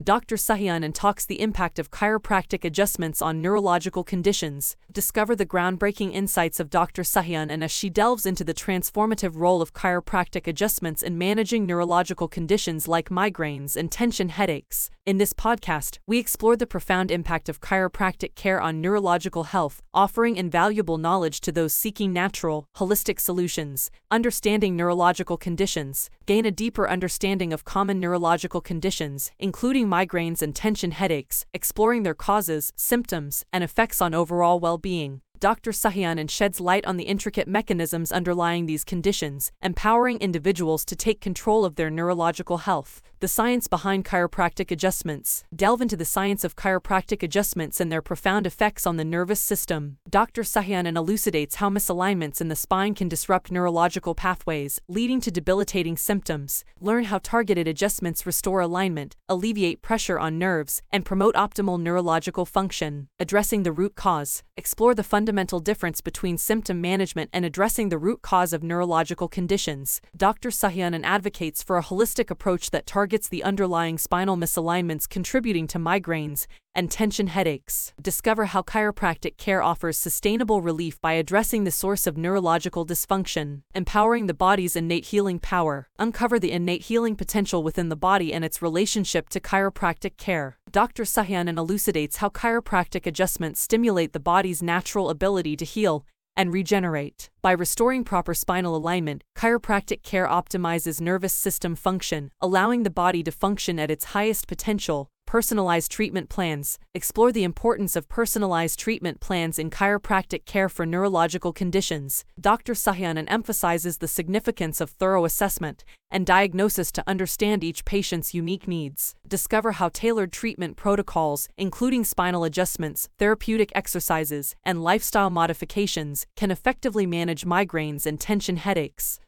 Dr. Sahianan talks the impact of chiropractic adjustments on neurological conditions. Discover the groundbreaking insights of Dr. Sahianan as she delves into the transformative role of chiropractic adjustments in managing neurological conditions like migraines and tension headaches. In this podcast, we explore the profound impact of chiropractic care on neurological health, offering invaluable knowledge to those seeking natural, holistic solutions. Understanding neurological conditions. Gain a deeper understanding of common neurological conditions, including migraines and tension headaches, exploring their causes, symptoms, and effects on overall well-being. Dr. Sahianan sheds light on the intricate mechanisms underlying these conditions, empowering individuals to take control of their neurological health. The science behind chiropractic adjustments. Delve into the science of chiropractic adjustments and their profound effects on the nervous system. Dr. Sahianan elucidates how misalignments in the spine can disrupt neurological pathways, leading to debilitating symptoms. Learn how targeted adjustments restore alignment, alleviate pressure on nerves, and promote optimal neurological function. Addressing the root cause. Explore the fundamental difference between symptom management and addressing the root cause of neurological conditions. Dr. Sahianan advocates for a holistic approach that targets the underlying spinal misalignments contributing to migraines and tension headaches. Discover how chiropractic care offers sustainable relief by addressing the source of neurological dysfunction. Empowering the body's innate healing power. Uncover the innate healing potential within the body and its relationship to chiropractic care. Dr. Sahianan elucidates how chiropractic adjustments stimulate the body's natural ability to heal and regenerate. By restoring proper spinal alignment, chiropractic care optimizes nervous system function, allowing the body to function at its highest potential. Personalized treatment plans. Explore the importance of personalized treatment plans in chiropractic care for neurological conditions. Dr. Sahianan emphasizes the significance of thorough assessment and diagnosis to understand each patient's unique needs. Discover how tailored treatment protocols, including spinal adjustments, therapeutic exercises, and lifestyle modifications, can effectively manage migraines and tension headaches.